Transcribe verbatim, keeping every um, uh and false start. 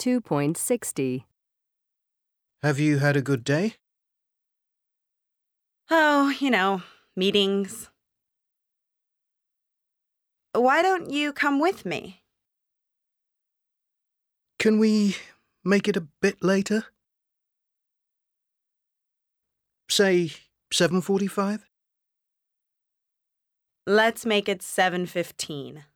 two point six zero. Have you had a good day? Oh, you know, meetings. Why don't you come with me? Can we make it a bit later? Say seven forty-five? Let's make it seven fifteen.